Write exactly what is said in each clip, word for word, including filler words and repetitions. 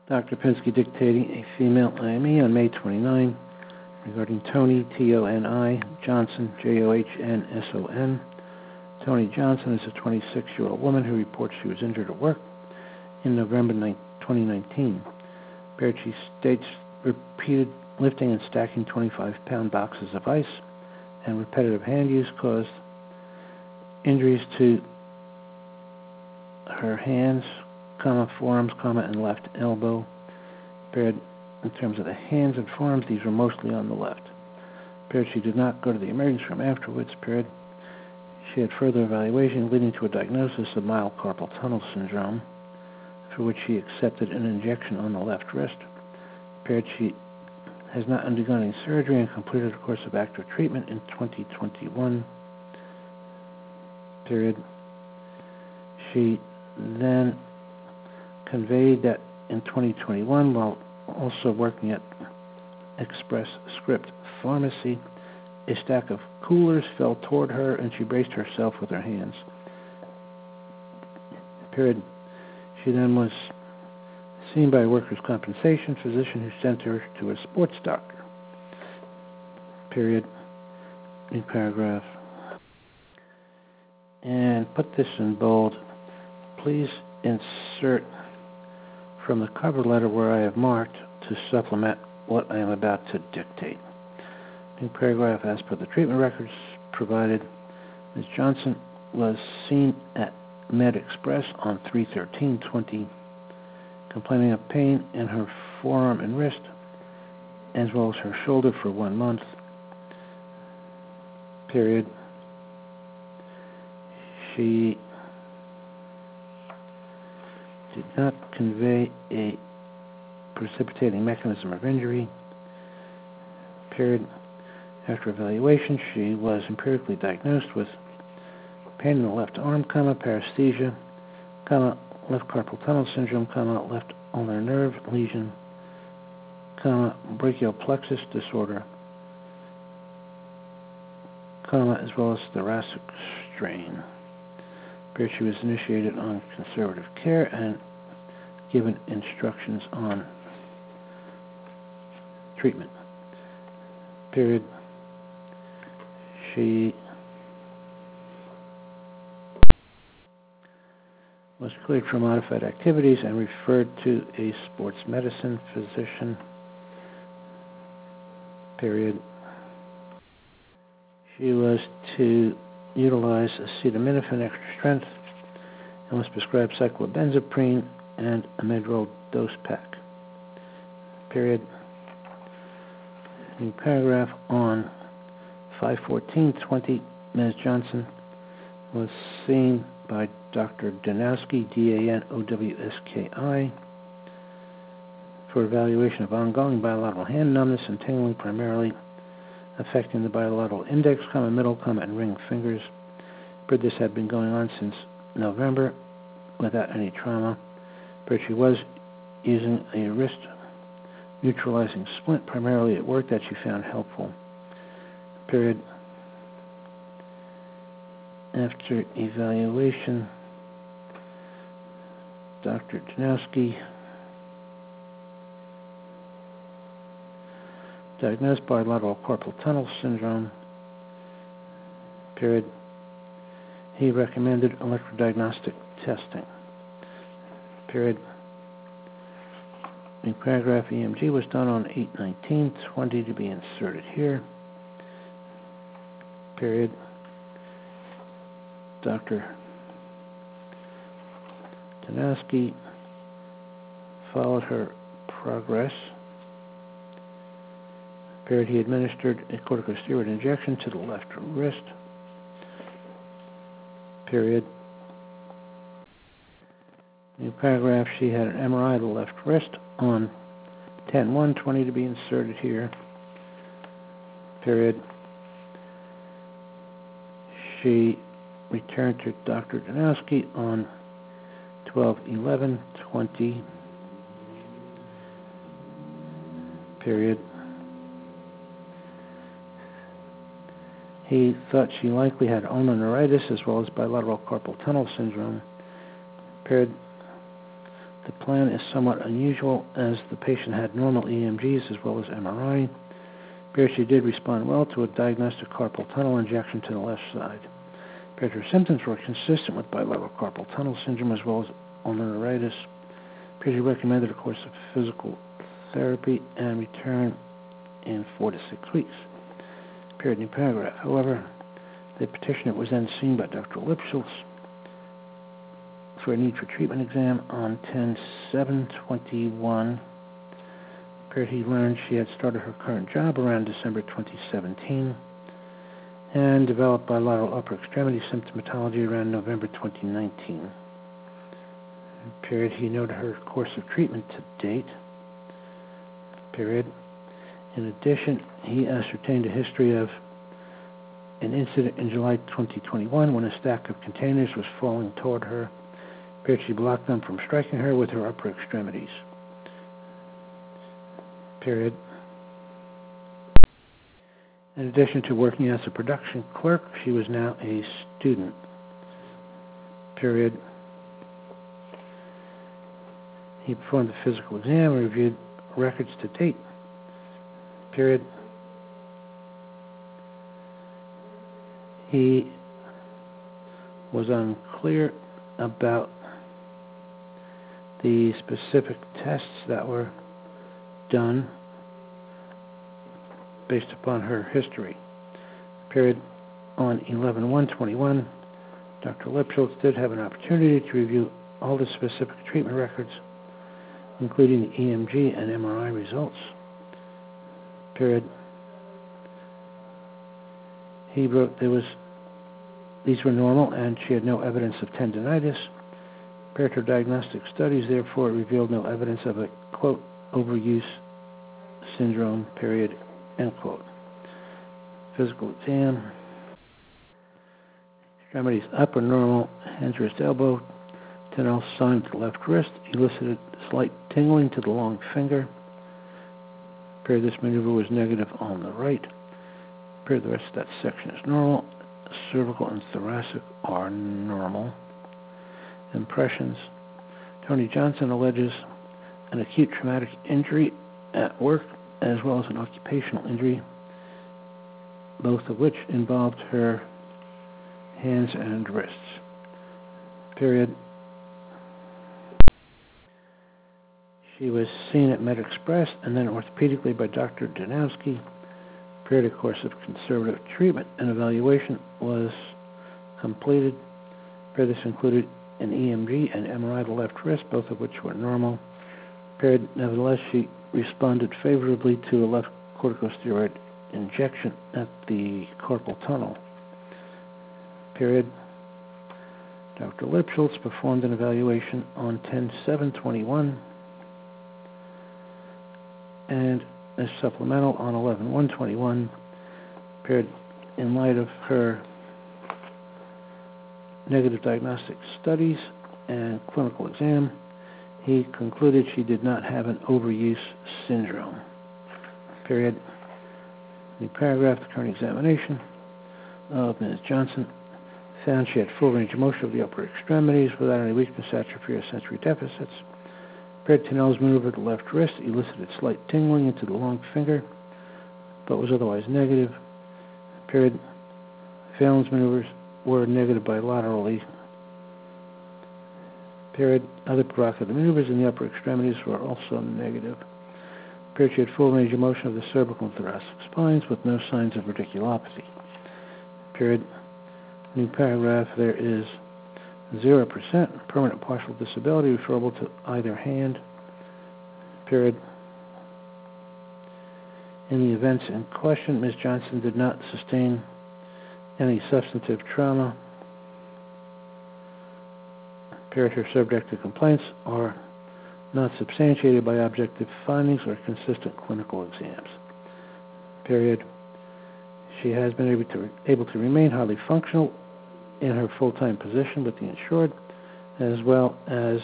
Doctor Pinsky dictating a female I M E on May twenty-ninth regarding Toni, T O N I, Johnson, J O H N S O N. Toni Johnson is a twenty-six-year-old woman who reports she was injured at work in November twenty nineteen. Berchi states repeated lifting and stacking twenty-five pound boxes of ice and repetitive hand use caused injuries to her hands, comma, forearms, comma, and left elbow. Paired in terms of the hands and forearms, these were mostly on the left. Paired she did not go to the emergency room afterwards. Paired she had further evaluation leading to a diagnosis of mild carpal tunnel syndrome, for which she accepted an injection on the left wrist. Paired she has not undergone any surgery and completed a course of active treatment in twenty twenty-one. Period. She then conveyed that in twenty twenty-one, while also working at Express Script Pharmacy, a stack of coolers fell toward her and she braced herself with her hands. Period. She then was seen by a workers' compensation physician who sent her to a sports doctor. Period. In paragraph. And put this in bold. Please insert from the cover letter where I have marked to supplement what I am about to dictate. In paragraph, as per the treatment records provided, Miz Johnson was seen at Med Express on three thirteen twenty, complaining of pain in her forearm and wrist, as well as her shoulder for one month. Period. She did not convey a precipitating mechanism of injury. Period. After evaluation, she was empirically diagnosed with pain in the left arm, comma, paresthesia, comma, left carpal tunnel syndrome, comma, left ulnar nerve lesion, comma, brachial plexus disorder, comma, as well as thoracic strain. Period. She was initiated on conservative care and given instructions on treatment. Period. She was cleared for modified activities and referred to a sports medicine physician. Period. She was to utilize acetaminophen extra strength and was prescribed cyclobenzaprine and a Medrol dose pack. Period. New paragraph on five fourteen twenty, Miz Johnson was seen by Doctor Danowski, D A N O W S K I, for evaluation of ongoing bilateral hand numbness and tingling, primarily affecting the bilateral index, comma, middle, comma, and ring fingers. But this had been going on since November without any trauma. But she was using a wrist neutralizing splint, primarily at work, that she found helpful. Period. After evaluation, Doctor Janowski diagnosed bilateral carpal tunnel syndrome. Period. He recommended electrodiagnostic testing. Period. In paragraph, E M G was done on eight nineteen twenty to be inserted here. Period. Doctor Danowski followed her progress. Period. He administered a corticosteroid injection to the left wrist. Period. In paragraph, she had an M R I of the left wrist on ten one twenty to be inserted here. Period. She returned to Doctor Danowski on twelve eleven twenty. Period. He thought she likely had ulnar neuritis as well as bilateral carpal tunnel syndrome. Period. The plan is somewhat unusual as the patient had normal E M Gs as well as M R I. Appears she did respond well to a diagnostic carpal tunnel injection to the left side. Appears her symptoms were consistent with bilateral carpal tunnel syndrome as well as ulnar neuritis. Appears she recommended a course of physical therapy and return in four to six weeks. Appeared new paragraph. However, the petitioner was then seen by Doctor Lipschultz for a need for treatment exam on ten seven twenty-one. Appeared he learned she had started her current job around December twenty seventeen and developed bilateral upper extremity symptomatology around November twenty nineteen. Period. He noted her course of treatment to date. Period. In addition, he ascertained a history of an incident in July twenty twenty-one when a stack of containers was falling toward her. Appeared she blocked them from striking her with her upper extremities. Period. In addition to working as a production clerk, she was now a student. Period. He performed a physical exam and reviewed records to date. Period. He was unclear about the specific tests that were done based upon her history. Period. On eleven one twenty-one, Doctor Lipschultz did have an opportunity to review all the specific treatment records, including the E M G and M R I results. Period. He wrote there was these were normal and she had no evidence of tendinitis. Period. Her diagnostic studies therefore revealed no evidence of a, quote, overuse syndrome, period, end quote. Physical exam. Extremities up or normal, hands, wrist, elbow, tendinous sign to the left wrist, elicited slight tingling to the long finger. Period. This maneuver was negative on the right. Period. The rest of that section is normal. Cervical and thoracic are normal. Impressions. Tony Johnson alleges an acute traumatic injury at work as well as an occupational injury, both of which involved her hands and wrists. Period. She was seen at MedExpress and then orthopedically by Doctor Danowski. Period. A course of conservative treatment and evaluation was completed. Period. This included an E M G and M R I of the left wrist, both of which were normal. Period. Nevertheless, she responded favorably to a left corticosteroid injection at the carpal tunnel. Period. Doctor Lipschultz performed an evaluation on ten seven twenty-one and a supplemental on eleven one twenty-one. Period. In light of her negative diagnostic studies and clinical exam, he concluded she did not have an overuse syndrome. Period. The paragraph, the current examination of Miz Johnson found she had full range of motion of the upper extremities without any weakness, atrophy, or sensory deficits. Period. Tinel's maneuver of the left wrist elicited slight tingling into the long finger, but was otherwise negative. Period. Phelan's maneuvers were negative bilaterally. Period. Other provocative maneuvers in the upper extremities were also negative. Period. She had full range of motion of the cervical and thoracic spines with no signs of radiculopathy. Period. New paragraph, there is zero percent permanent partial disability referable to either hand. Period. In the events in question, Miz Johnson did not sustain any substantive trauma. Period. Her subjective complaints are not substantiated by objective findings or consistent clinical exams. Period. She has been able to, able to remain highly functional in her full-time position with the insured, as well as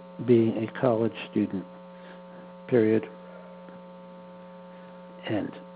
being a college student. Period. End.